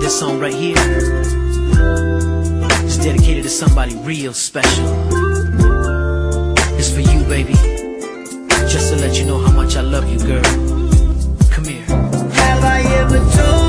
This song right here is dedicated to somebody real special. It's for you, baby. Just to let you know how much I love you, girl. Come here. Have I ever told